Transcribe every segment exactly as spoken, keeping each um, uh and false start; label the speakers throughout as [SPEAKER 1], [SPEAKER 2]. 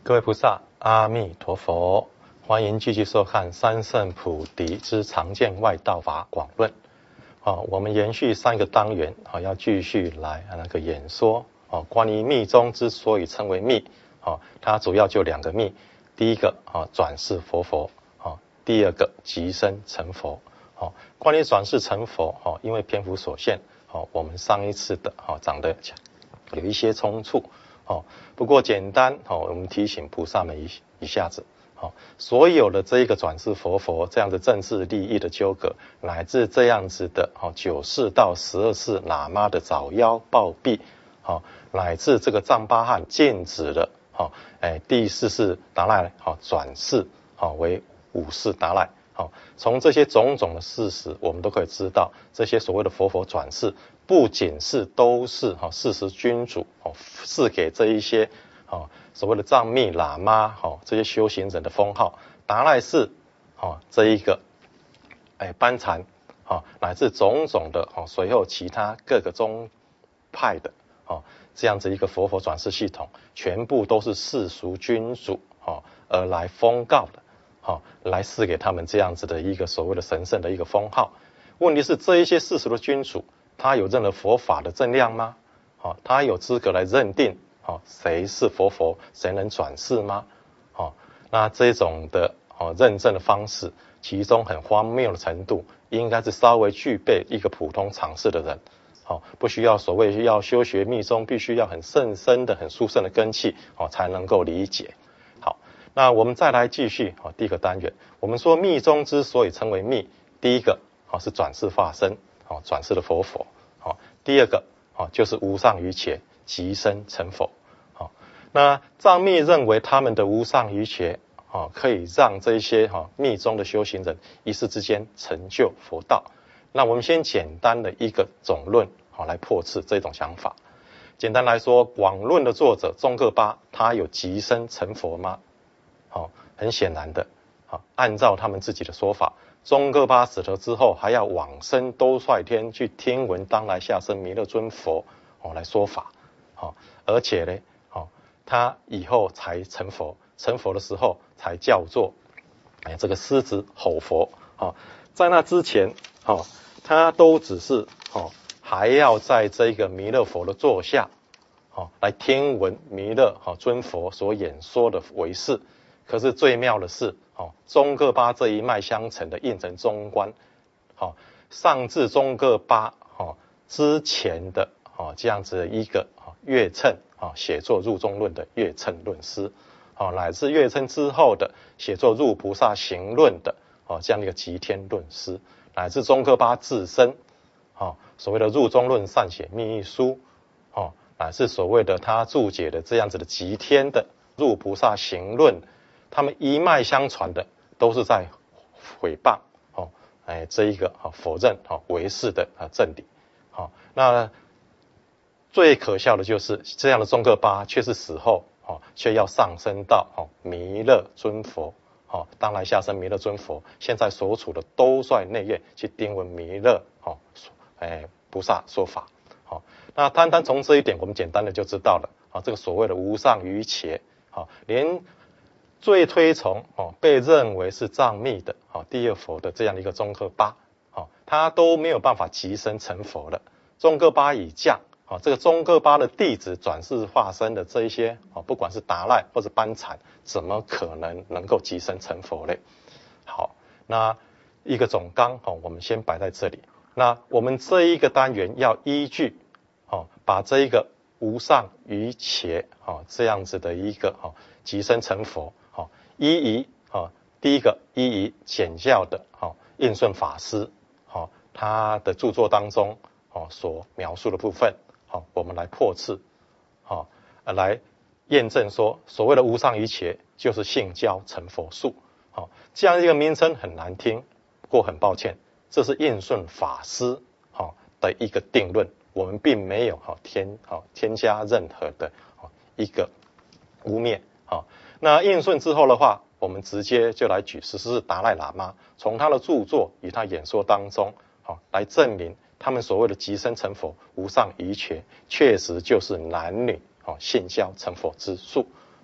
[SPEAKER 1] 各位菩萨，阿弥陀佛！欢迎继续收看《三圣菩提之常见外道法广论》。哦，我们延续上一个单元，哦，要继续来那个演说哦，关于密宗之所以称为密，哦，它主要就两个密，第一个哦，转世佛佛，哦，第二个即身成佛。哦，关于转世成佛，哦，因为篇幅所限，哦，我们上一次的哦讲的有一些冲突。哦，不过简单哦，我们提醒菩萨们一一下子，哦，所有的这一个转世佛佛这样的政治利益的纠葛，乃至这样子的哦九世到十二世喇嘛的早夭暴毙，哦，乃至这个藏巴汉禁止了，哦，哎第四世达赖哦转世哦为五世达赖，哦，从这些种种的事实，我们都可以知道，这些所谓的佛佛转世。不仅是都是哈事实君主哦赐给这一些哦所谓的藏密喇嘛哦这些修行人的封号，达赖寺哦这一个哎班禅哦乃至种种的哦随后其他各个宗派的哦这样子一个佛佛转世系统，全部都是世俗君主哦而来封告的哦来赐给他们这样子的一个所谓的神圣的一个封号。问题是这一些世俗的君主。他有任何佛法的正量吗？哦，他有资格来认定哦谁是佛佛，谁能转世吗？哦，那这种的哦认证的方式，其中很荒谬的程度，应该是稍微具备一个普通常识的人，哦，不需要所谓要修学密宗，必须要很甚深的、很殊胜的根器哦才能够理解。好，那我们再来继续哦第一个单元，我们说密宗之所以称为密，第一个哦是转世化身。哦，转世的佛佛，哦，第二个哦就是无上瑜伽即身成佛，哦，那藏密认为他们的无上瑜伽，哦，可以让这些哈、哦、密宗的修行人一世之间成就佛道。那我们先简单的一个总论，好、哦、来破斥这种想法。简单来说，广论的作者宗喀巴，他有即身成佛吗？好、哦，很显然的，好、哦，按照他们自己的说法。宗喀巴死了之后，还要往生兜率天去听闻当来下生弥勒尊佛哦来说法，哦，而且呢，哦，他以后才成佛，成佛的时候才叫做哎这个狮子吼佛，哦，在那之前，哦，他都只是哦还要在这个弥勒佛的座下，哦来听闻弥勒哦尊佛所演说的为是。可是最妙的是，哦，宗喀巴这一脉相承的印承中观，哦，上至宗喀巴，哦，之前的，哦，这样子的一个，哦，月称，哦，写作入中论的月称论师，哦，乃至月称之后的写作入菩萨行论的，哦，这样的一个极天论师，乃至宗喀巴自身，哦，所谓的入中论善写密意书，哦，乃至所谓的他注解的这样子的极天的入菩萨行论。他们一脉相传的都是在毁谤哦，哎这一个哦否认哦唯识的啊正理，好、哦，那最可笑的就是这样的宗喀巴却是死后哦却要上升到哦弥勒尊佛哦当来下生弥勒尊佛，现在所处的兜率内院去听闻弥勒哦哎菩萨说法，好、哦，那单单从这一点我们简单的就知道了啊、哦、这个所谓的无上瑜伽，好、哦、连。最推崇哦，被认为是藏密的哦，第二佛的这样的一个宗喀巴哦，他都没有办法即身成佛了。宗喀巴已降哦，这个宗喀巴的弟子转世化身的这一些哦，不管是达赖或者班禅，怎么可能能够即身成佛嘞？好，那一个总纲哦，我们先摆在这里。那我们这一个单元要依据哦，把这一个无上瑜伽哦这样子的一个哦即身成佛。好，一以啊，第一个一以简教的好印顺法师好他的著作当中哦所描述的部分好，我们来破斥好来验证说所谓的无上瑜伽就是性交成佛术好，这样一个名称很难听，不过很抱歉，这是印顺法师好的一个定论，我们并没有好添好添加任何的好一个污蔑好。那印顺之后的话，我们直接就来举十四达赖喇嘛从他的著作与他演说当中，好来证明他们所谓的即身成佛无上瑜伽，确实就是男女哦性交成佛之术。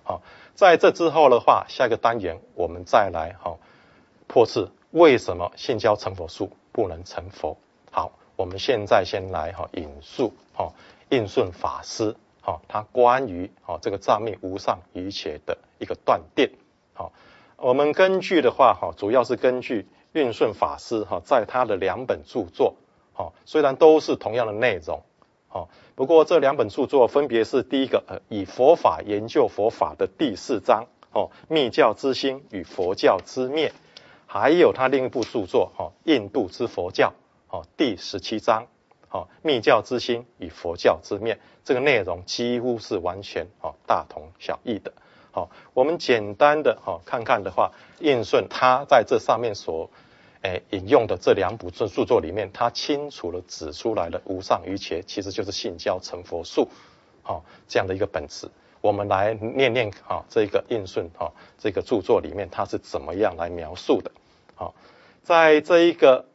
[SPEAKER 1] 好，在这之后的话，下一个单元我们再来哈破斥为什么性交成佛术不能成佛。好，我们现在先来哈引述哈印顺法师哈他关于哈这个藏密无上瑜伽的一个断定。好，我们根据的话哈，主要是根据印顺法师哈在他的两本著作，哈虽然都是同样的内容。哦，不过这两本著作分别是第一个，呃，以佛法研究佛法的第四章，哦，密教之兴与佛教之灭，还有他另一部著作，哦，印度之佛教，哦，第十七章，哦，密教之兴与佛教之灭，这个内容几乎是完全哦大同小异的。好，我们简单的哈看看的话，印顺他在这上面所诶，引用的这两部著作里面，他清楚的指出来了无上瑜伽其实就是性交成佛术，好、哦、这样的一个本质。我们来念念哈、哦、这个印顺哈、哦、这个著作里面他是怎么样来描述的。好、哦，在这一个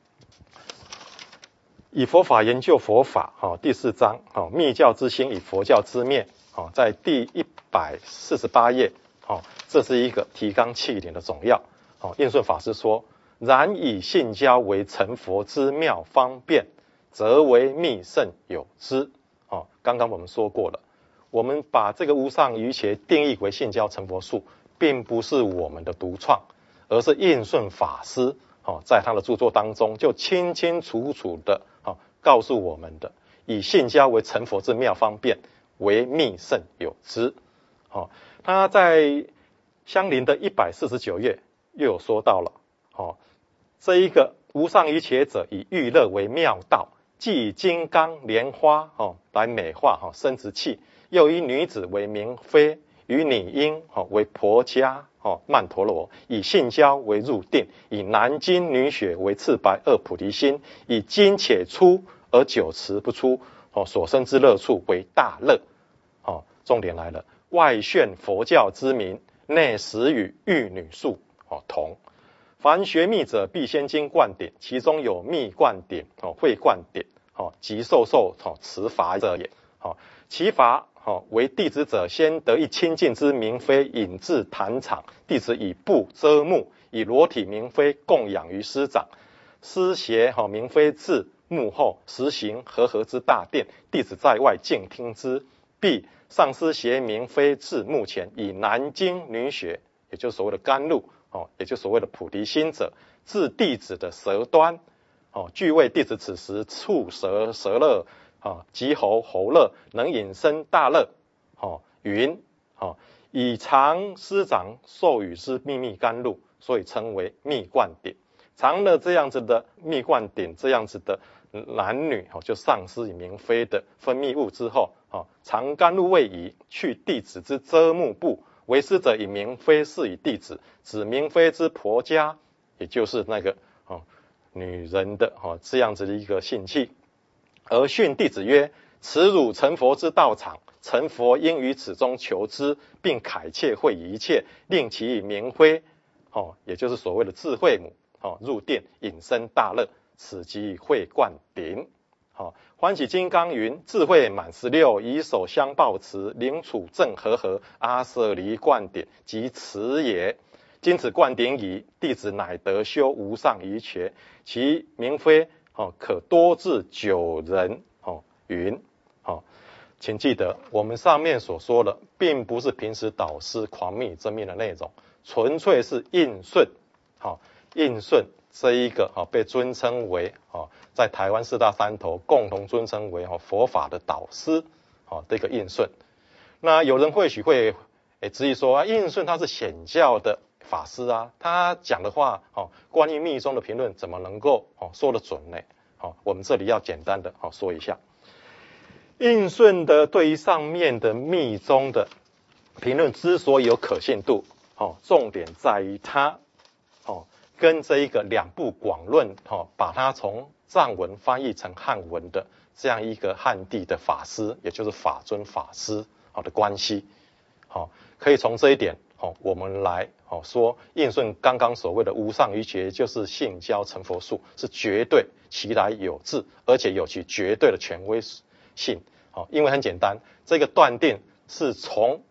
[SPEAKER 1] 以佛法研究佛法哈、哦、第四章哈、哦、密教之兴与佛教之灭，好、哦、在第一百四十八页，好、哦、这是一个提纲挈领的总要。好、哦，印顺法师说。然以性交为成佛之妙方便，则为密甚有之。哦，刚刚我们说过了，我们把这个无上瑜伽定义为性交成佛术，并不是我们的独创，而是印顺法师哦在他的著作当中就清清楚楚的哦告诉我们的，以性交为成佛之妙方便，为密甚有之。哦，他在相邻的一百四十九页又有说到了，哦。这一个无上瑜伽者以欲乐为妙道，既以金刚莲花哦来美化哈、哦、生殖器，又以女子为明妃，以女婴哦为婆家哦曼陀罗，以性交为入定，以男精女血为赤白二菩提心，以精且出而久持不出哦所生之乐处为大乐。哦，重点来了，外炫佛教之名，内实与玉女术哦同。凡学密者，必先经灌顶，其中有密灌顶、哦会灌顶、哦即受受、哦持法者也。哦，其法哦为弟子者，先得一清净之明妃，引至坛场，弟子以布遮目，以裸体明妃供养于师长。师携哦明妃至幕后，实行和合之大殿，弟子在外静听之。必上师携明妃至幕前，以男精女血，也就是所谓的甘露。哦，也就所谓的菩提心者，至弟子的舌端，哦，具为弟子此时触舌舌乐，啊，及喉喉乐，能引生大乐，哦，云，哦，以常师长授予之秘密甘露，所以称为密灌顶。常了这样子的密灌顶，这样子的男女，哦，就上师与明妃的分泌物之后，哦，常甘露未已，去弟子之遮目部。为师者以明妃示以弟子，指明妃之婆家，也就是那个哦女人的哦这样子的一个性器，而训弟子曰：此汝成佛之道场，成佛应于此中求之，并恳切会一切，令其以明妃哦，也就是所谓的智慧母哦入殿引生大乐，此即会灌顶。好、哦，欢喜金刚云：智慧满十六，以手相抱持，灵处正和合，阿舍离灌顶即此也。今此灌顶已，弟子乃得修无上瑜伽，其明妃哦可多至九人哦云。好、哦，请记得我们上面所说的，并不是平时导师狂密真密的内容，纯粹是印顺。好、哦，印顺。这一个哈被尊称为哦，在台湾四大山头共同尊称为哦佛法的导师哦这个印顺。那有人或许会诶质疑说啊，印顺他是显教的法师啊，他讲的话哦关于密宗的评论怎么能够哦说得准呢？好、哦，我们这里要简单的哦说一下，印顺的对于上面的密宗的评论之所以有可信度哦，重点在于他哦。跟这一个两部广论，哦，把它从藏文翻译成汉文的这样一个汉地的法师，也就是法尊法师，好的关系，好，可以从这一点，好，我们来，好说印顺刚刚所谓的无上瑜伽就是性交成佛术，是绝对其来有自，而且有其绝对的权威性，好，因为很简单，这个断定是从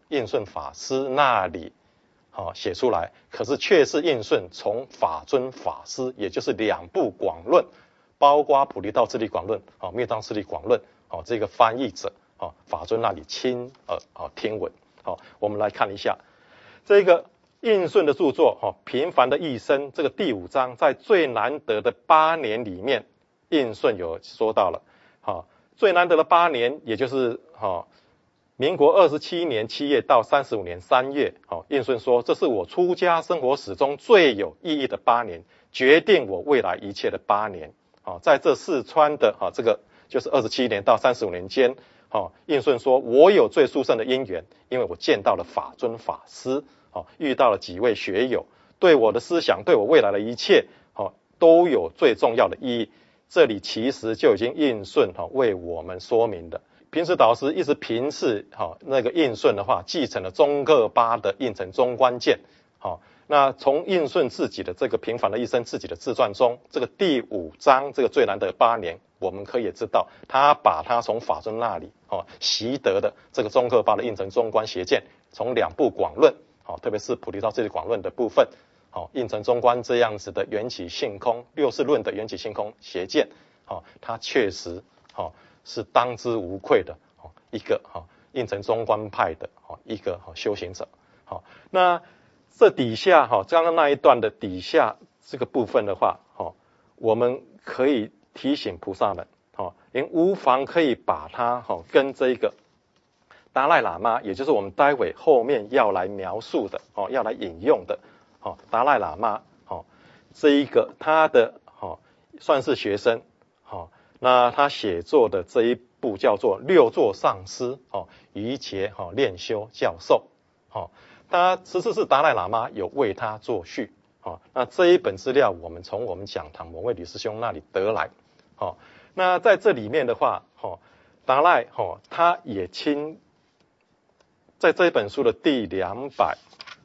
[SPEAKER 1] 印顺法师那里好写出来，可是却是印顺从法尊法师，也就是两部广论，包括普利道次第广论、好灭道次第广论，好这个翻译者，好法尊那里亲耳好听闻。好，我们来看一下这个印顺的著作，哈，平凡的一生这个第五章，在最难得的八年里面，印顺有说到了，好，最难得的八年，也就是哈。民国二十七年七月到三十五年三月，好，印顺说，这是我出家生活史中最有意义的八年，决定我未来一切的八年。好，在这四川的啊，这个就是二十七年到三十五年间，好，印顺说，我有最殊胜的因缘，因为我见到了法尊法师，好，遇到了几位学友，对我的思想，对我未来的一切，好，都有最重要的意义。这里其实就已经印顺哈为我们说明的。平时导师一直评示好那个印顺的话，继承了宗喀巴的印成中观见。好，那从印顺自己的这个平凡的一生自己的自传中，这个第五章这个最难得八年，我们可以知道他把他从法尊那里哦习得的这个宗喀巴的印成中观邪见，从两部广论，好，特别是普利道次第广论的部分，好，印成中观这样子的缘起性空六世论的缘起性空邪见，好，他确实好。是当之无愧的一个印成中观派的一个修行者。好，那这底下刚刚那一段的底下这个部分的话，我们可以提醒菩萨们，您无妨可以把它跟这个达赖喇嘛，也就是我们待会后面要来描述的、要来引用的达赖喇嘛这一个他的算是学生。那他写作的这一部叫做《六座上师》哦，瑜伽哈练修教授，哦，他十四世达赖喇嘛有为他作序，哦，那这一本资料我们从我们讲堂某位吕师兄那里得来，哦，那在这里面的话，哦，达赖哦他也亲在这一本书的第两百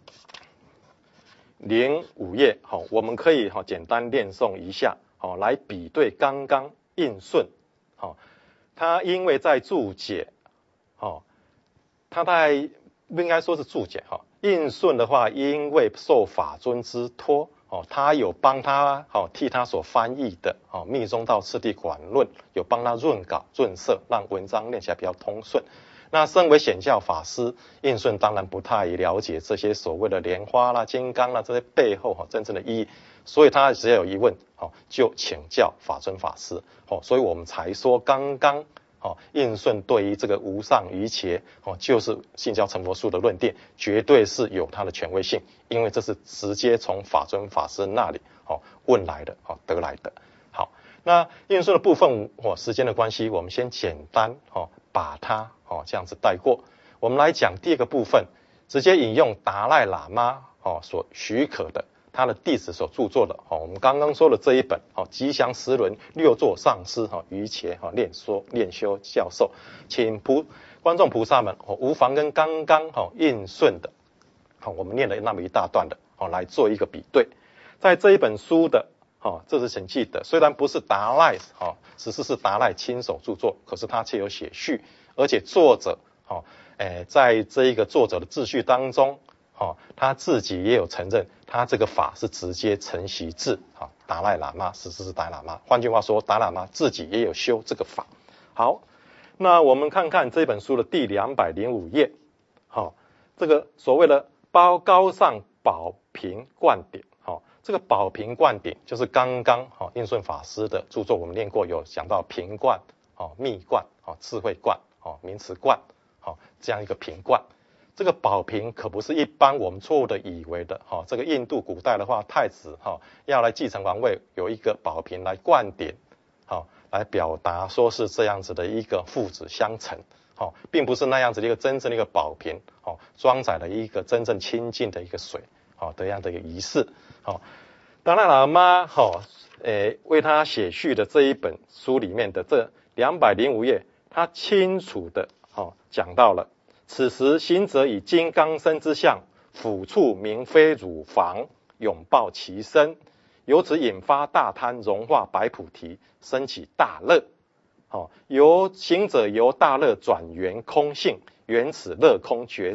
[SPEAKER 1] 零五页，好，我们可以哈简单念诵一下，好，来比对刚刚。印顺，好，他因为在注解，好，他在不应该说是注解哈。印顺的话，因为受法尊之托，哦，他有帮他，哦，替他所翻译的，哦，密宗道次第广论，有帮他润稿润色，让文章念起来比较通顺。那身为显教法师，印顺当然不太了解这些所谓的莲花啦、金刚啦这些背后哈真正的意义。所以他只要有疑问，哦，就请教法尊法师，哦，所以我们才说刚刚，哦，印顺对于这个无上瑜伽，哦，就是信教成佛术的论点，绝对是有它的权威性，因为这是直接从法尊法师那里，哦，问来的，哦，得来的。好，那印顺的部分，哦，时间的关系，我们先简单，哦，把它，哦，这样子带过。我们来讲第二个部分，直接引用达赖喇嘛，哦，所许可的。他的弟子所著作的，我们刚刚说的这一本《吉祥十轮六座上师瑜伽练说练修教授》，请菩观众菩萨们无妨跟刚刚印顺的，我们念了那么一大段的来做一个比对。在这一本书的，这是请记得，虽然不是达赖，只是是达赖亲手著作，可是他却有写序，而且作者，在这一个作者的自序当中。哦，他自己也有承认，他这个法是直接承袭自啊达赖喇嘛，实质是达赖喇嘛。换句话说，达赖喇嘛自己也有修这个法。好，那我们看看这本书的第两百零五页，好、哦，这个所谓的包高上宝瓶灌顶，好、哦，这个宝瓶灌顶就是刚刚哦印顺法师的著作，我们念过，有讲到瓶灌、哦密灌、哦智慧灌、哦名词灌，好、哦、这样一个瓶灌。这个宝瓶可不是一般我们错误的以为的，哈，这个印度古代的话，太子哈要来继承王位，有一个宝瓶来灌顶，好，来表达说是这样子的一个父子相承，好，并不是那样子的一个真正的一个宝瓶，好，装载了一个真正清净的一个水，好，这样的一个仪式，好，达赖喇嘛，好，诶，为他写序的这一本书里面的这两百零五页，他清楚的，好，讲到了。此时行者以金刚身之相，抚触明非乳房，拥抱其身，由此引发大贪，融化白菩提，生起大乐。哦，由行者由大乐转圆空性，圆此乐空觉受，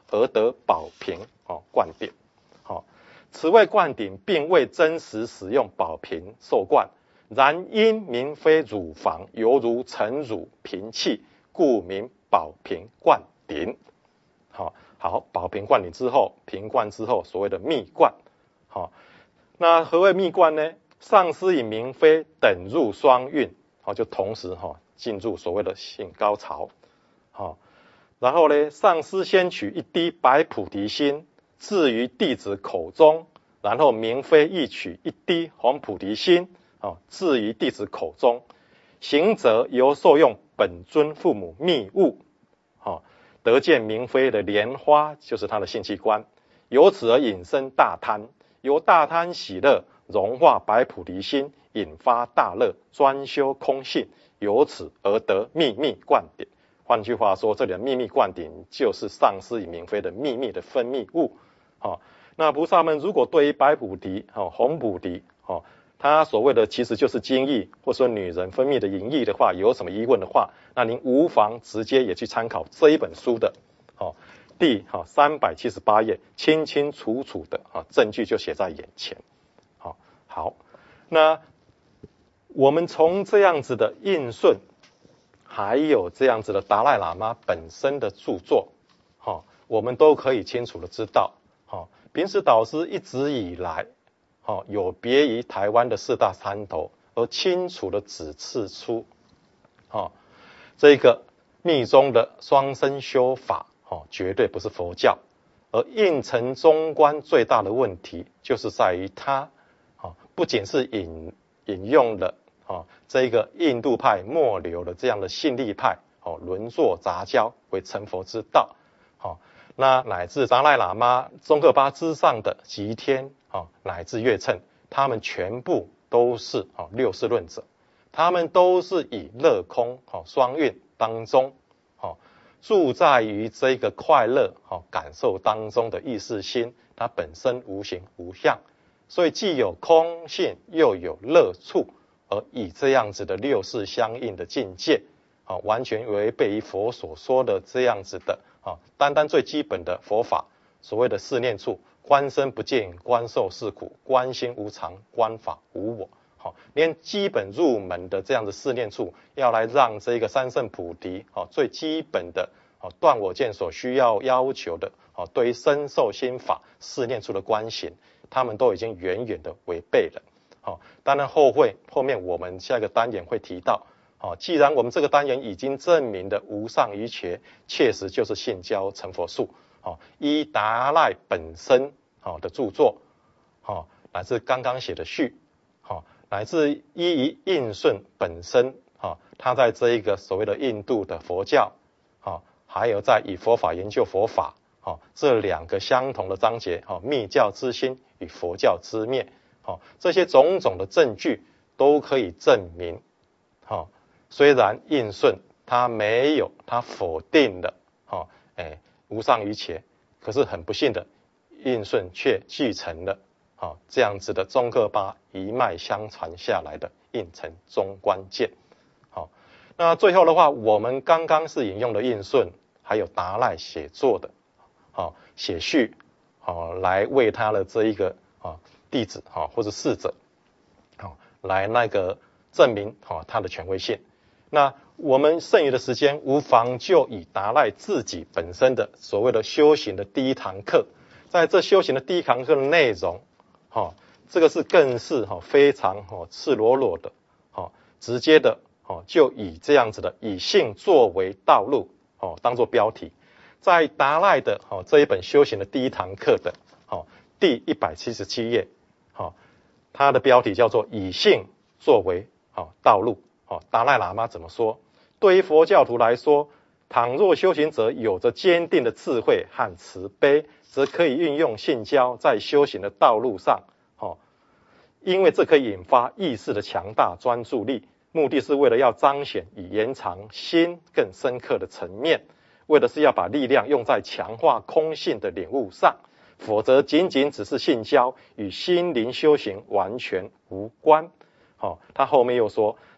[SPEAKER 1] 而得宝瓶哦灌顶。好、哦，此谓灌顶，并未真实使用宝瓶受灌，然因明妃乳房犹如盛乳瓶器，故名宝瓶灌顶。好、哦，好，宝瓶灌顶之后，瓶灌之后，所谓的蜜灌。好、哦，那何谓蜜灌呢？上司与明妃等入双运，好、哦，就同时哈、哦、进入所谓的性高潮。好、哦，然后呢，上司先取一滴白菩提心，置于弟子口中，然后明妃亦取一滴红菩提心，哦，置于弟子口中。行者由受用本尊父母密物，哦，得见明妃的莲花，就是他的性器官，由此而引生大贪，由大贪喜乐融化白菩提心，引发大乐，专修空性，由此而得秘密灌顶。换句话说，这里的秘密灌顶就是上司与明妃的秘密的分泌物。哦，那菩萨们如果对于白菩提、哦、红菩提、哦，它所谓的其实就是精液，或者说女人分泌的淫液的话，有什么疑问的话，那您无妨直接也去参考这一本书的哦第哈三百七十八页，清清楚楚的啊证据就写在眼前。好、哦，好，那我们从这样子的印顺，还有这样子的达赖喇嘛本身的著作，哦，我们都可以清楚的知道，哦，平时导师一直以来，哦，有别于台湾的四大山头，而清楚的指示出，哦，这个密宗的双生修法，哦，绝对不是佛教。而印成中观最大的问题，就是在于它，哦，不仅是引引用了，哦，这个印度派末流的这样的信力派，哦，轮作杂交为成佛之道，哦，那乃至达赖喇嘛、宗喀巴之上的吉天，哦，乃至月称，他们全部都是哦六世论者，他们都是以乐空哦双运当中，哦，住在于这个快乐哦感受当中的意识心，它本身无形无相，所以既有空性又有乐处，而以这样子的六世相应的境界，啊，完全违背于佛所说的这样子的啊，单单最基本的佛法，所谓的四念处，观身不净，观受是苦，观心无常，观法无我。好，连基本入门的这样的四念处，要来让这个三圣菩提，哦，最基本的哦断我见所需要要求的，哦，对于身受心法四念处的观行，他们都已经远远的违背了。好，当然后会后面我们下一个单元会提到，好，既然我们这个单元已经证明的无上瑜伽确实就是性交成佛术，好，依达赖本身好的著作，好，乃至刚刚写的序，好，乃至依于印顺本身，好，他在这一个所谓的印度的佛教，好，还有在以佛法研究佛法，好，这两个相同的章节，好，密教之心与佛教之灭。哦，这些种种的证据都可以证明，哦，虽然印顺他没有，他否定了，哦，哎，无上瑜伽，可是很不幸的，印顺却继承了，哦，这样子的宗喀巴一脉相传下来的印成中观见。好，哦，那最后的话，我们刚刚是引用了印顺，还有达赖写作的，哦，写序，哦，来为他的这一个，哦，弟子哈，或者侍者，好，来那个证明哈他的权威性。那我们剩余的时间，无妨就以达赖自己本身的所谓的修行的第一堂课，在这修行的第一堂课的内容，哈，这个是更是哈非常哈赤裸裸的，哈直接的，哈就以这样子的以性作为道路，哦当做标题，在达赖的哈这一本修行的第一堂课的，哈第一百七十七页。好，它的标题叫做以性作为好道路。好，达赖喇嘛怎么说？对于佛教徒来说，倘若修行者有着坚定的智慧和慈悲，则可以运用性交在修行的道路上。好，因为这可以引发意识的强大专注力，目的是为了要彰显与延长心更深刻的层面，为的是要把力量用在强化空性的领悟上。否则仅仅只是性交，与心灵修行完全无关。好，他后面又说，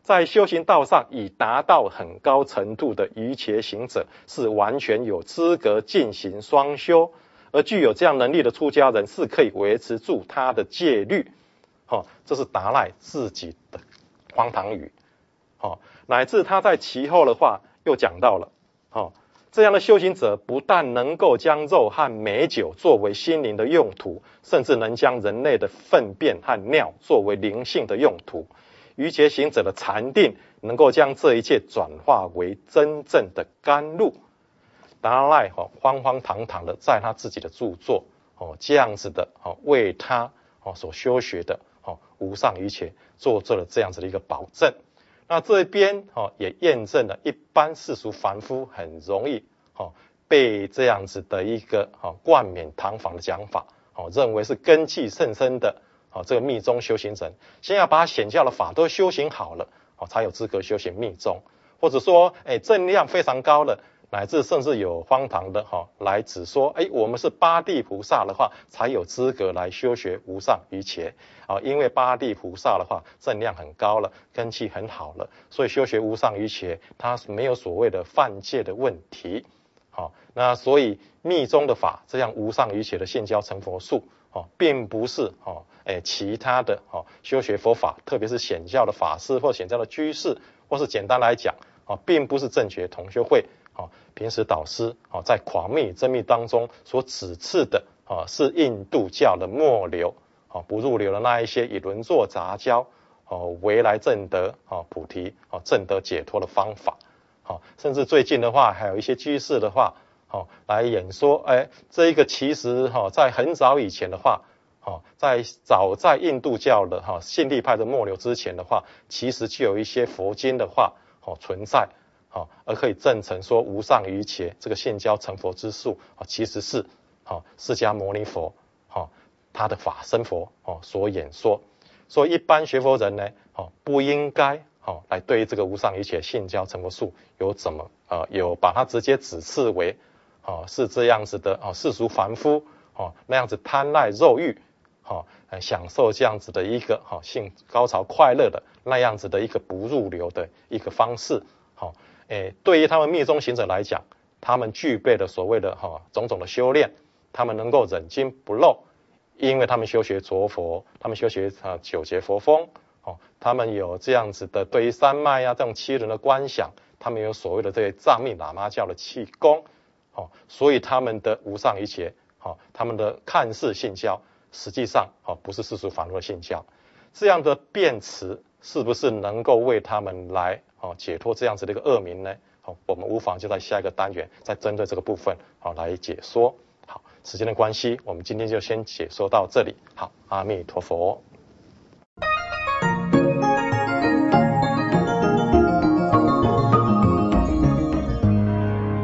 [SPEAKER 1] 在修行道上已达到很高程度的瑜伽行者，是完全有资格进行双修，而具有这样能力的出家人是可以维持住他的戒律。哦，这是达赖自己的荒唐语。哦，乃至他在其后的话又讲到了，哦，这样的修行者不但能够将肉和美酒作为心灵的用途，甚至能将人类的粪便和尿作为灵性的用途。瑜伽行者的禅定能够将这一切转化为真正的甘露。达赖哦荒荒唐唐的在他自己的著作哦这样子的哦为他哦所修学的哦无上瑜伽做做了这样子的一个保证。那这边哦也验证了一般世俗凡夫很容易哦被这样子的一个哦冠冕堂皇的讲法哦认为是根器甚深的哦这个密宗修行人，先要把显教的法都修行好了哦才有资格修行密宗，或者说哎正量非常高了，乃至甚至有荒唐的哈、哦、来指说，哎，我们是八地菩萨的话，才有资格来修学无上瑜伽啊，因为八地菩萨的话正量很高了，根器很好了，所以修学无上瑜伽，它没有所谓的犯戒的问题。好、哦，那所以密宗的法，这样无上瑜伽的现教成佛术，哦，并不是哦，哎，其他的哦修学佛法，特别是显教的法师或显教的居士，或是简单来讲，哦，并不是正觉同修会。哦，平时导师哦，在狂密真密当中所指斥的哦，是印度教的末流哦，不入流的那一些以轮作杂交哦，为来证得哦菩提哦，证得解脱的方法。哦，甚至最近的话，还有一些居士的话哦，来演说，哎，这一个其实哈、哦，在很早以前的话，哦，在早在印度教的哈、哦、信力派的末流之前的话，其实就有一些佛经的话哦存在。好、哦，而可以证成说无上瑜伽这个现教成佛之术啊、哦，其实是好、哦、释迦牟尼佛好、哦、他的法身佛哦所演说，所以一般学佛人呢哦不应该哦来对这个无上瑜伽现教成佛术有怎么呃有把它直接指斥为哦是这样子的哦世俗凡夫哦那样子贪爱肉欲哦享受这样子的一个哦性高潮快乐的那样子的一个不入流的一个方式好。哦诶，对于他们密宗行者来讲，他们具备了所谓的哈、哦、种种的修炼，他们能够忍精不漏，因为他们修学着佛，他们修学啊九节佛风，哦，他们有这样子的对于三脉啊这种七轮的观想，他们有所谓的这些藏密喇嘛教的气功，哦，所以他们的无上瑜伽，哦，他们的看似信教，实际上哦不是世俗凡夫的信教，这样的辩词是不是能够为他们来哦解脱这样子的一个恶名呢？好，我们无妨就在下一个单元再针对这个部分好来解说。好，时间的关系，我们今天就先解说到这里。好，阿弥陀佛。